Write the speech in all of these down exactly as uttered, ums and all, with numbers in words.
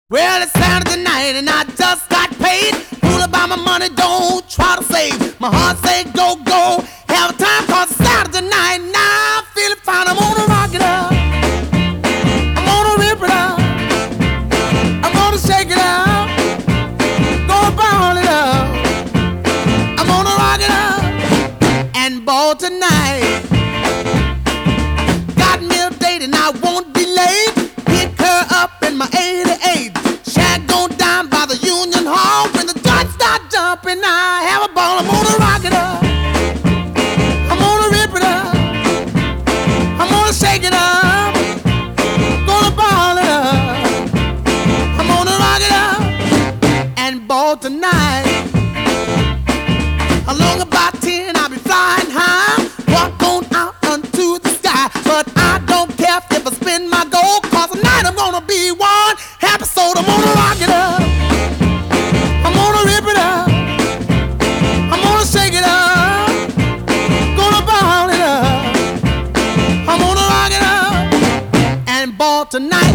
Well, it's Saturday night and I just got paid. Fool about my money, don't try to save. My heart say go, go, have a time cause it's Saturday night. Now I'm feeling fine, I'm gonna rock it up, I'm gonna rip it up, I'm gonna shake it up, gonna ball it up, I'm gonna rock it up and ball tonight. Got me a date and I won't be late. Pick her up in my eighty-eight. Shag gon' down by the Union Hall. When the joints start jumping, I have a ball. I'm gonna rock it up, I'm gonna rip it up, I'm gonna shake it up, gonna ball it up, I'm gonna rock it up and ball tonight. Along about ten, I'll be flying high, walk on out unto the sky. But I don't care if I spin my gold, cause tonight I'm gonna be one happy soul. I'm gonna rock it up, I'm gonna rip it up, I'm gonna shake it up, gonna ball it up, I'm gonna rock it up and ball tonight.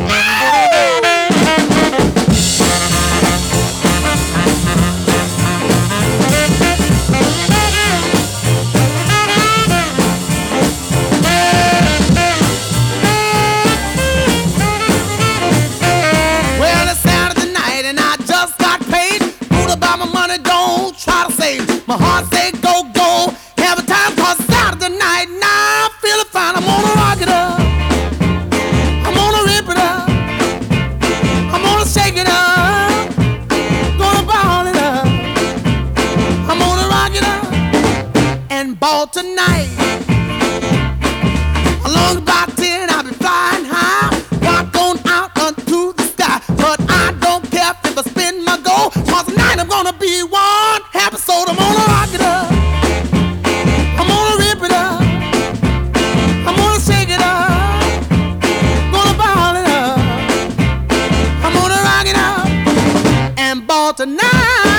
My heart say go, go, have a time cause it's Saturday night. Now I'm feeling fine, I'm gonna rock it up, I'm gonna rip it up, I'm gonna shake it up, gonna ball it up, I'm gonna rock it up and ball tonight. Along about ten, I'll be flying high, walk on out unto the sky. But I don't care if I spin my gold, cause tonight I'm gonna be one happy soul. I'm gonna rock it up, I'm gonna rip it up, I'm gonna shake it up, gonna ball it up, I'm gonna rock it up and ball tonight.